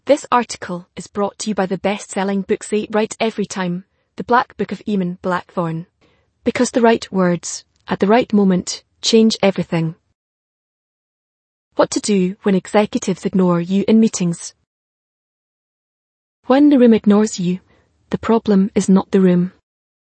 This article is brought to you by the best-selling book Say It Right Every Time, The Black Book of Eamon Blackthorne. Because the right words, at the right moment, change everything. What to do when executives ignore you in meetings. When the room ignores you, the problem is not the room.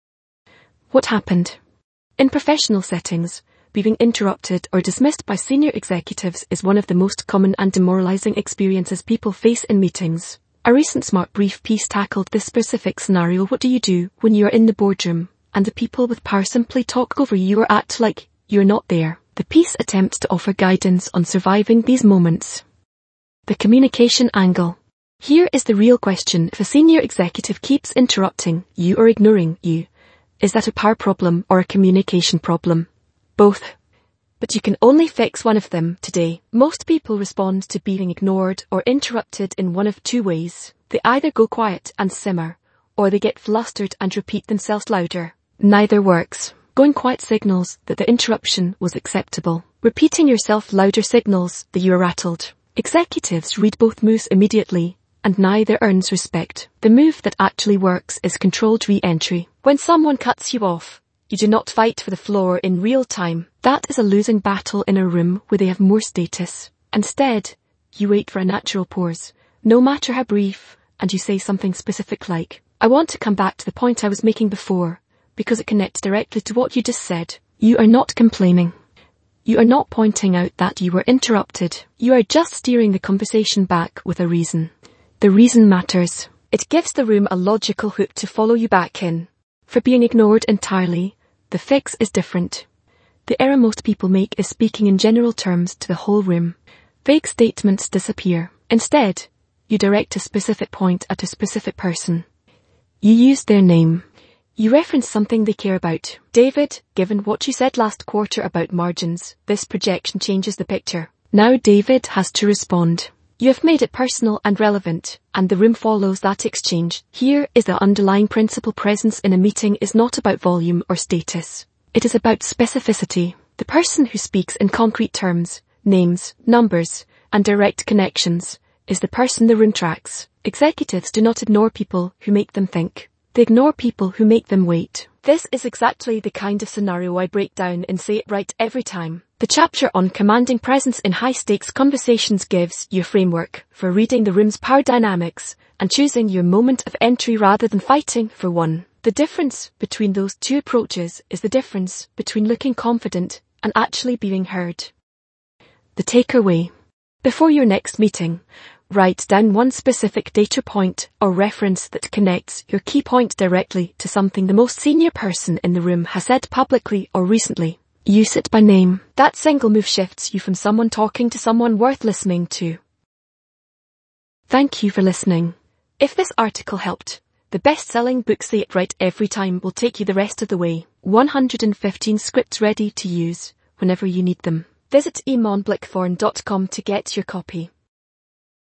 What happened? In professional settings, being interrupted or dismissed by senior executives is one of the most common and demoralizing experiences people face in meetings. A recent Smart Brief piece tackled this specific scenario. What do you do when you are in the boardroom and the people with power simply talk over you or act like you're not there? The piece attempts to offer guidance on surviving these moments. The communication angle. Here is the real question. If a senior executive keeps interrupting you or ignoring you, is that a power problem or a communication problem? Both. But you can only fix one of them today. Most people respond to being ignored or interrupted in one of two ways. They either go quiet and simmer, or they get flustered and repeat themselves louder. Neither works. Going quiet signals that the interruption was acceptable. Repeating yourself louder signals that you are rattled. Executives read both moves immediately, and neither earns respect. The move that actually works is controlled re-entry. When someone cuts you off, you do not fight for the floor in real time. That is a losing battle in a room where they have more status. Instead, you wait for a natural pause, no matter how brief, and you say something specific like, I want to come back to the point I was making before, because it connects directly to what you just said. You are not complaining. You are not pointing out that you were interrupted. You are just steering the conversation back with a reason. The reason matters. It gives the room a logical hook to follow you back in. For being ignored entirely, the fix is different. The error most people make is speaking in general terms to the whole room. Vague statements disappear. Instead, you direct a specific point at a specific person. You use their name. You reference something they care about. David, given what you said last quarter about margins, this projection changes the picture. Now David has to respond. You have made it personal and relevant, and the room follows that exchange. Here is the underlying principle. Presence in a meeting is not about volume or status. It is about specificity. The person who speaks in concrete terms, names, numbers, and direct connections, is the person the room tracks. Executives do not ignore people who make them think. They ignore people who make them wait. This is exactly the kind of scenario I break down in Say It Right Every Time. The chapter on commanding presence in high-stakes conversations gives you a framework for reading the room's power dynamics and choosing your moment of entry rather than fighting for one. The difference between those two approaches is the difference between looking confident and actually being heard. The takeaway. Before your next meeting, write down one specific data point or reference that connects your key point directly to something the most senior person in the room has said publicly or recently. Use it by name. That single move shifts you from someone talking to someone worth listening to. Thank you for listening. If this article helped, the best-selling book Say It Right Every Time will take you the rest of the way. 115 scripts ready to use whenever you need them. Visit eamonblackthorne.com to get your copy.